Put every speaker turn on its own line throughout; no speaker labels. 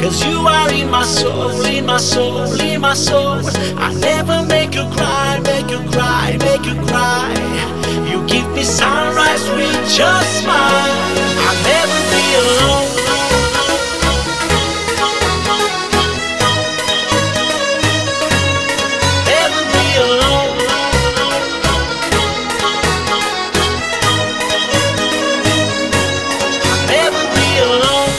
'cause you are in my soul, in my soul, in my soul. I never make you cry, make you cry, make you cry. You give me sunrise with your smile. I'll never be alone. Never be alone. I'll never be alone.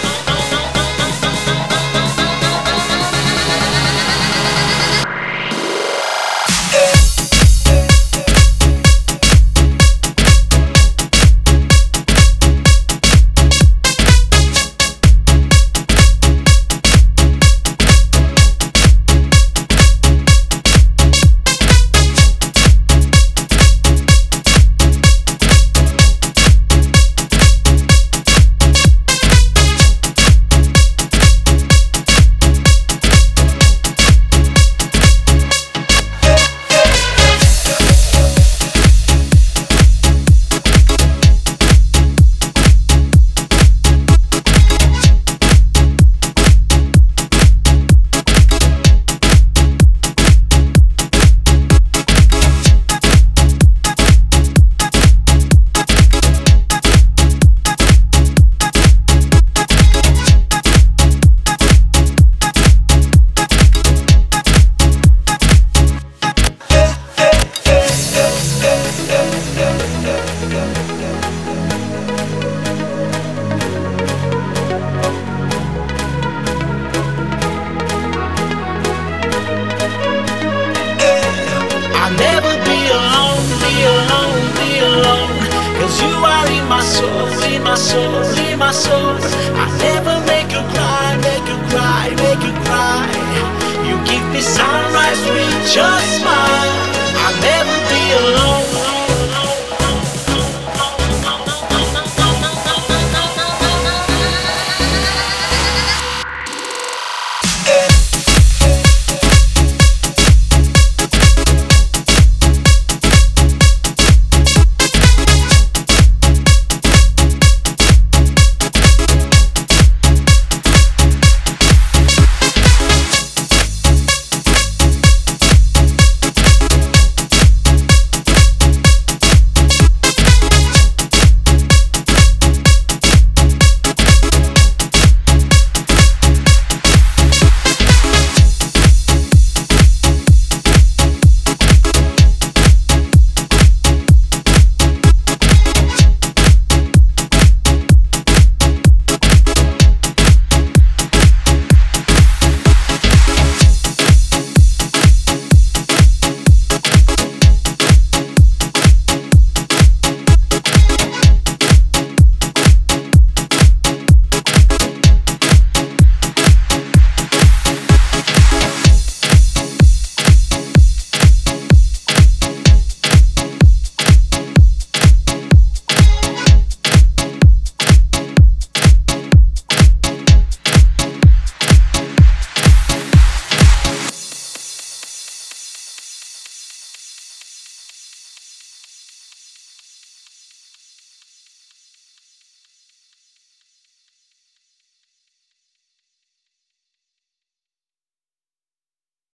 I'll never be alone, be alone, be alone. 'Cause you are in my soul, in my soul, in my soul. I'll never make you cry, make you cry, make you cry. You give me sunrise with your smile.